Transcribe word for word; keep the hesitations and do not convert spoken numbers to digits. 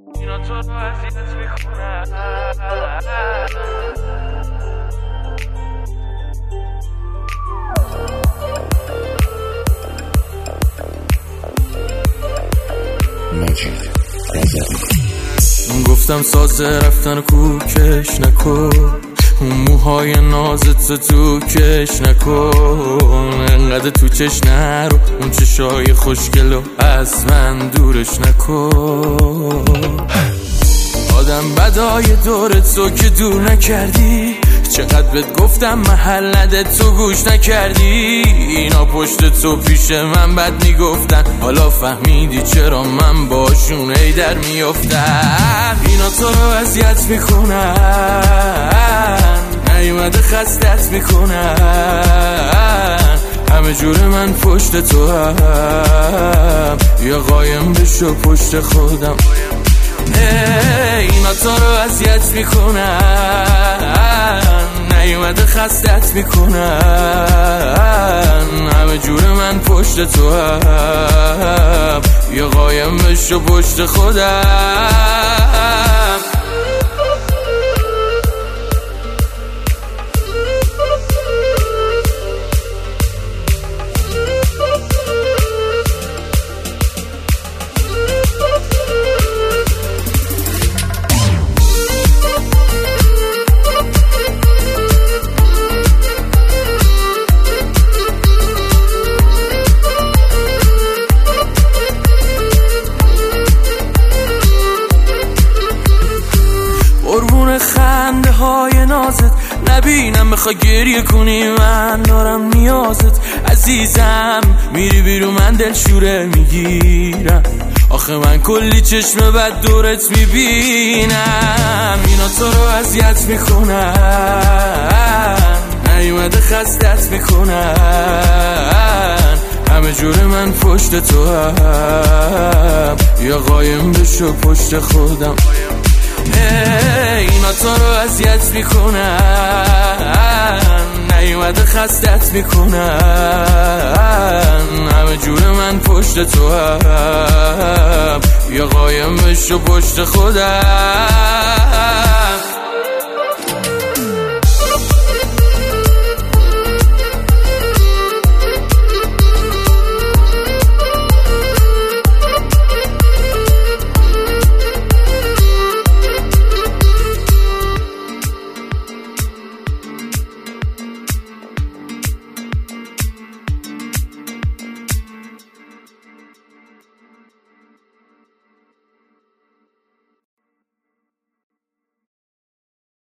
اینا تو رو اذیت میکنن. گفتم سازه رفتن کوکش نکن، اون موهای نازت تو کش نکن، انقدر تو چش نرو، اون چشای خوشگلو از من دورش نکن. آدم بدای دورت تو که دور نکردی، چقدر بهت گفتم محل نده تو گوش نکردی. اینا پشت تو پیش من بد میگفتن، حالا فهمیدی چرا من باشون ای در میافتم. اینا تو رو اذیت میکنن، نیومده خستت میکنن، همه جور من پشت تو هم، یا قایم بشو پشت خودم. اینا تو رو اذیت میکنن، نیومده خستت میکنن، همه جور من پشت تو هم، یا قایم بشو پشت خودم. قربون خنده های نازت نبینم، بخوای گریه کنی من دارم نیازت. عزیزم میری بیرون من دلشوره میگیرم، آخه من کلی چشم بد دورت میبینم. اینا تو رو اذیت میکنن، نیومده خستت میکنن، همه جور من پشت تو هم، یا قایم بشو پشت خودم. اینا تو رو اذیت میکنن، نیومده خستت میکنن، همه جور من پشت تو هم، یا قایم بشو پشت خودم.